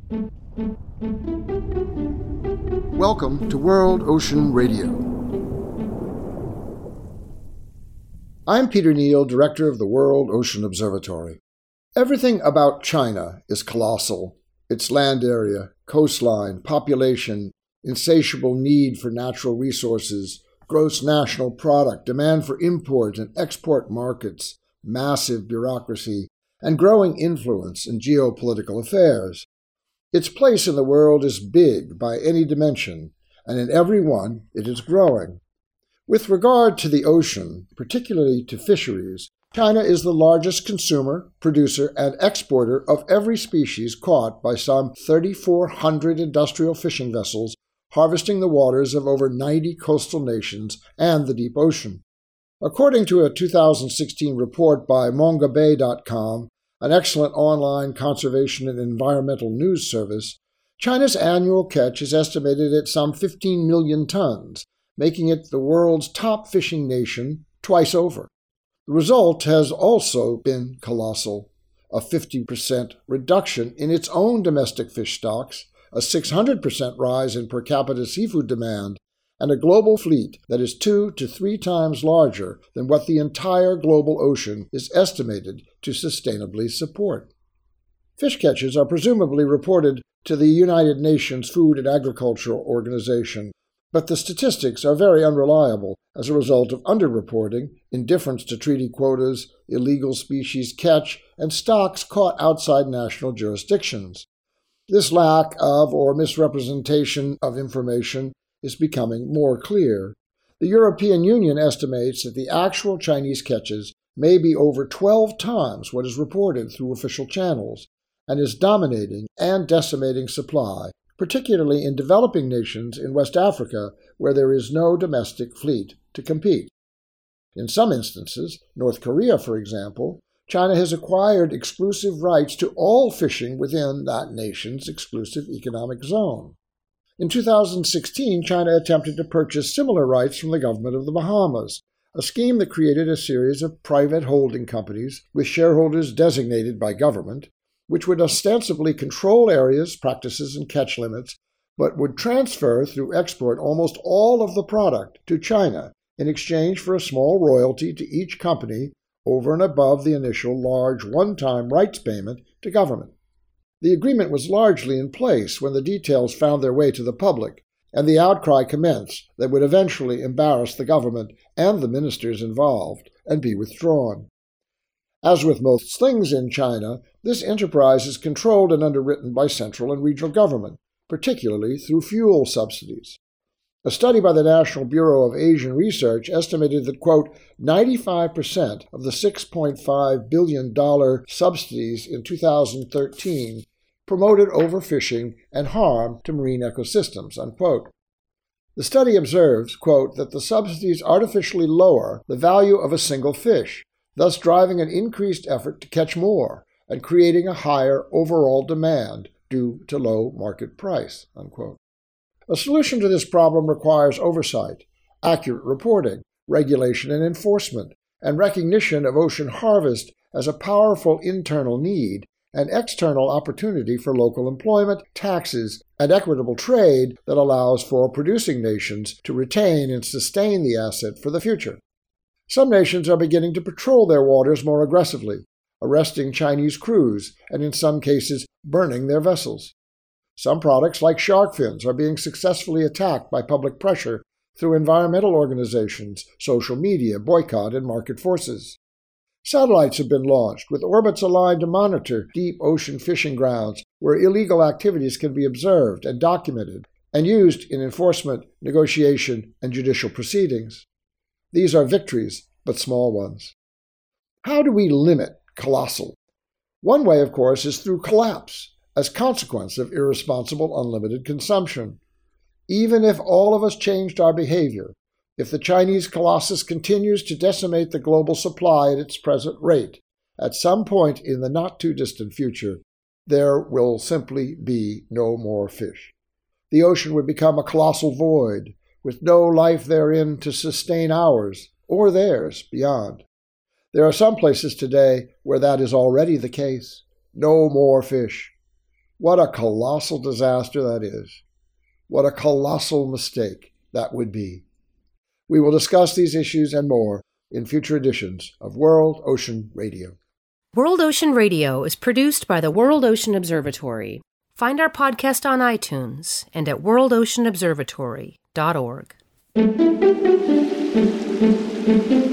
Welcome to World Ocean Radio. I'm Peter Neal, Director of the World Ocean Observatory. Everything about China is colossal. Its land area, coastline, population, insatiable need for natural resources, gross national product, demand for import and export markets, massive bureaucracy, and growing influence in geopolitical affairs. Its place in the world is big by any dimension, and in every one it is growing. With regard to the ocean, particularly to fisheries, China is the largest consumer, producer, and exporter of every species caught by some 3,400 industrial fishing vessels harvesting the waters of over 90 coastal nations and the deep ocean. According to a 2016 report by Mongabay.com, an excellent online conservation and environmental news service, China's annual catch is estimated at some 15 million tons, making it the world's top fishing nation twice over. The result has also been colossal: a 50% reduction in its own domestic fish stocks, a 600% rise in per capita seafood demand, and a global fleet that is 2 to 3 times larger than what the entire global ocean is estimated to sustainably support. Fish catches are presumably reported to the United Nations Food and Agriculture Organization, but the statistics are very unreliable as a result of underreporting, indifference to treaty quotas, illegal species catch, and stocks caught outside national jurisdictions. This lack of or misrepresentation of information is becoming more clear. The European Union estimates that the actual Chinese catches may be over 12 times what is reported through official channels, and is dominating and decimating supply, particularly in developing nations in West Africa where there is no domestic fleet to compete. In some instances, North Korea, for example, China has acquired exclusive rights to all fishing within that nation's exclusive economic zone. In 2016, China attempted to purchase similar rights from the government of the Bahamas, a scheme that created a series of private holding companies with shareholders designated by government, which would ostensibly control areas, practices, and catch limits, but would transfer through export almost all of the product to China in exchange for a small royalty to each company over and above the initial large one-time rights payment to government. The agreement was largely in place when the details found their way to the public, and the outcry commenced that would eventually embarrass the government and the ministers involved and be withdrawn. As with most things in China, this enterprise is controlled and underwritten by central and regional government, particularly through fuel subsidies. A study by the National Bureau of Asian Research estimated that, quote, 95% of the $6.5 billion subsidies in 2013 promoted overfishing and harm to marine ecosystems, unquote. The study observes, quote, that the subsidies artificially lower the value of a single fish, thus driving an increased effort to catch more and creating a higher overall demand due to low market price, unquote. A solution to this problem requires oversight, accurate reporting, regulation and enforcement, and recognition of ocean harvest as a powerful internal need and external opportunity for local employment, taxes, and equitable trade that allows for producing nations to retain and sustain the asset for the future. Some nations are beginning to patrol their waters more aggressively, arresting Chinese crews and in some cases burning their vessels. Some products, like shark fins, are being successfully attacked by public pressure through environmental organizations, social media, boycott, and market forces. Satellites have been launched, with orbits aligned to monitor deep ocean fishing grounds where illegal activities can be observed and documented, and used in enforcement, negotiation, and judicial proceedings. These are victories, but small ones. How do we limit colossal? One way, of course, is through collapse, as consequence of irresponsible unlimited consumption. Even if all of us changed our behavior, if the Chinese colossus continues to decimate the global supply at its present rate, at some point in the not-too-distant future, there will simply be no more fish. The ocean would become a colossal void, with no life therein to sustain ours or theirs beyond. There are some places today where that is already the case. No more fish. What a colossal disaster that is. What a colossal mistake that would be. We will discuss these issues and more in future editions of World Ocean Radio. World Ocean Radio is produced by the World Ocean Observatory. Find our podcast on iTunes and at worldoceanobservatory.org.